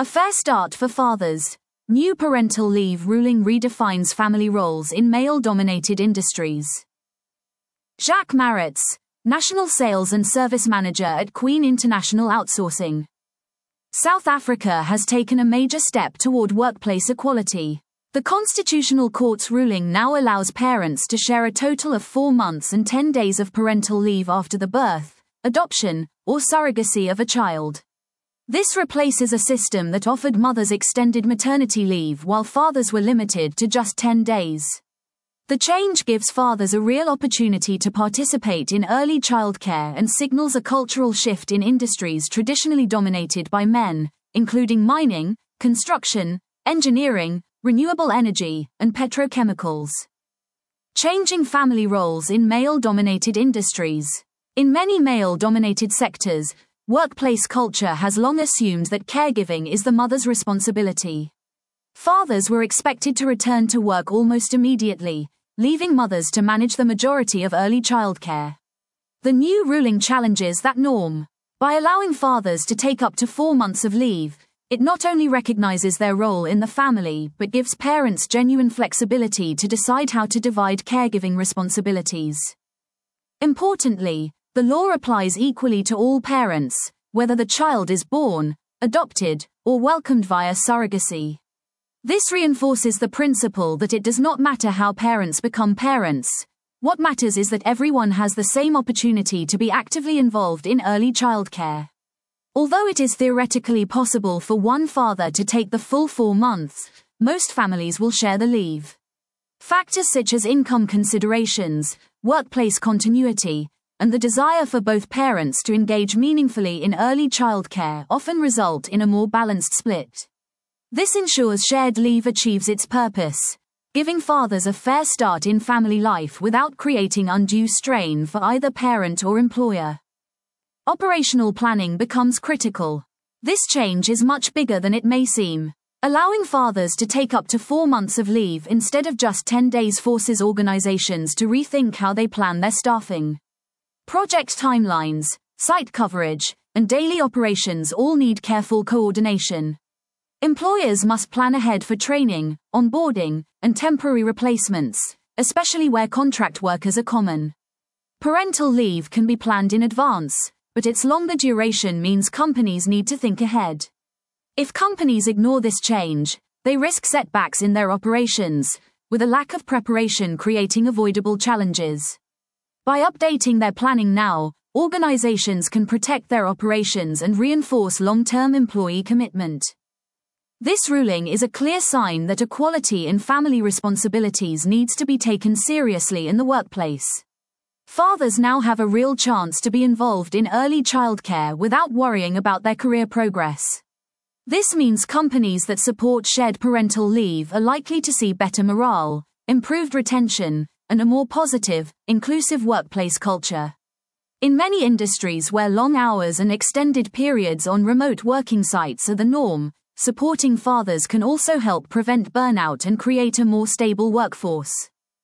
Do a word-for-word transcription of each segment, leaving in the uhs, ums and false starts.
A fair start for fathers. New parental leave ruling redefines family roles in male-dominated industries. Jacques Maritz, National Sales and Service Manager at Queen International Outsourcing. South Africa has taken a major step toward workplace equality. The Constitutional Court's ruling now allows parents to share a total of four months and ten days of parental leave after the birth, adoption, or surrogacy of a child. This replaces a system that offered mothers extended maternity leave while fathers were limited to just ten days. The change gives fathers a real opportunity to participate in early childcare and signals a cultural shift in industries traditionally dominated by men, including mining, construction, engineering, renewable energy, and petrochemicals. Changing family roles in male-dominated industries. In many male-dominated sectors, workplace culture has long assumed that caregiving is the mother's responsibility. Fathers were expected to return to work almost immediately, leaving mothers to manage the majority of early childcare. The new ruling challenges that norm. By allowing fathers to take up to four months of leave, it not only recognizes their role in the family but gives parents genuine flexibility to decide how to divide caregiving responsibilities. Importantly, the law applies equally to all parents, whether the child is born, adopted, or welcomed via surrogacy. This reinforces the principle that it does not matter how parents become parents. What matters is that everyone has the same opportunity to be actively involved in early childcare. Although it is theoretically possible for one father to take the full four months, most families will share the leave. Factors such as income considerations, workplace continuity, and the desire for both parents to engage meaningfully in early childcare often result in a more balanced split. This ensures shared leave achieves its purpose, giving fathers a fair start in family life without creating undue strain for either parent or employer. Operational planning becomes critical. This change is much bigger than it may seem. Allowing fathers to take up to four months of leave instead of just ten days forces organizations to rethink how they plan their staffing. Project timelines, site coverage, and daily operations all need careful coordination. Employers must plan ahead for training, onboarding, and temporary replacements, especially where contract workers are common. Parental leave can be planned in advance, but its longer duration means companies need to think ahead. If companies ignore this change, they risk setbacks in their operations, with a lack of preparation creating avoidable challenges. By updating their planning now, organizations can protect their operations and reinforce long-term employee commitment. This ruling is a clear sign that equality in family responsibilities needs to be taken seriously in the workplace. Fathers now have a real chance to be involved in early childcare without worrying about their career progress. This means companies that support shared parental leave are likely to see better morale, improved retention, and a more positive, inclusive workplace culture. In many industries where long hours and extended periods on remote working sites are the norm, supporting fathers can also help prevent burnout and create a more stable workforce.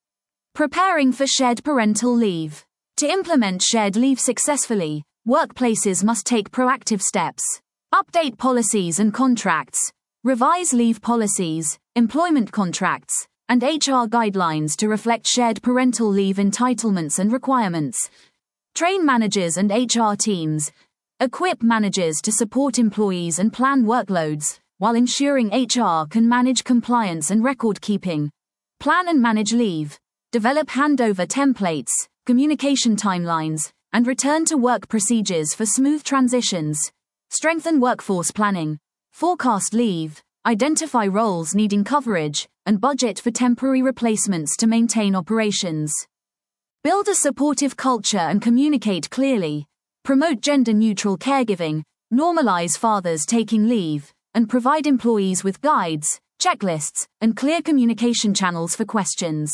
Preparing for shared parental leave. To implement shared leave successfully, workplaces must take proactive steps. Update policies and contracts, revise leave policies, employment contracts, and H R guidelines to reflect shared parental leave entitlements and requirements. Train managers and H R teams. Equip managers to support employees and plan workloads, while ensuring H R can manage compliance and record keeping. Plan and manage leave. Develop handover templates, communication timelines, and return to work procedures for smooth transitions. Strengthen workforce planning. Forecast leave. Identify roles needing coverage, and budget for temporary replacements to maintain operations. Build a supportive culture and communicate clearly. Promote gender-neutral caregiving, normalize fathers taking leave, and provide employees with guides, checklists, and clear communication channels for questions.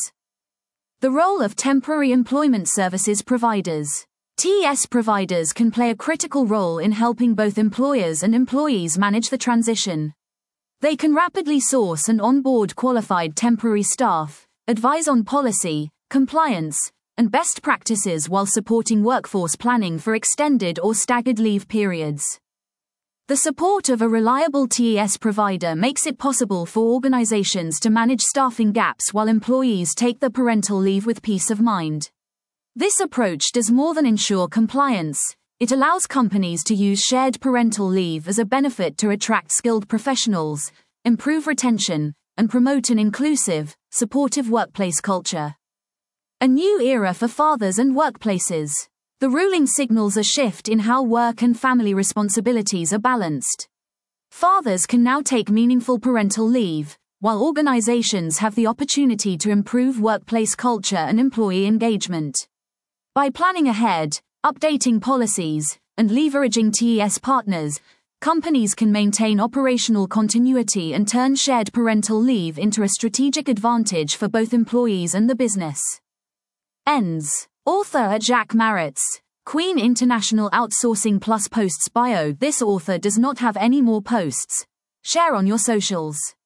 The role of temporary employment services providers. T S providers can play a critical role in helping both employers and employees manage the transition. They can rapidly source and onboard qualified temporary staff, advise on policy, compliance, and best practices while supporting workforce planning for extended or staggered leave periods. The support of a reliable T E S provider makes it possible for organizations to manage staffing gaps while employees take their parental leave with peace of mind. This approach does more than ensure compliance. It allows companies to use shared parental leave as a benefit to attract skilled professionals, improve retention, and promote an inclusive, supportive workplace culture. A new era for fathers and workplaces. The ruling signals a shift in how work and family responsibilities are balanced. Fathers can now take meaningful parental leave, while organizations have the opportunity to improve workplace culture and employee engagement. By planning ahead, updating policies, and leveraging T E S partners, companies can maintain operational continuity and turn shared parental leave into a strategic advantage for both employees and the business. Ends. Author at Jack Maritz, Queen International Outsourcing Plus Posts Bio. This author does not have any more posts. Share on your socials.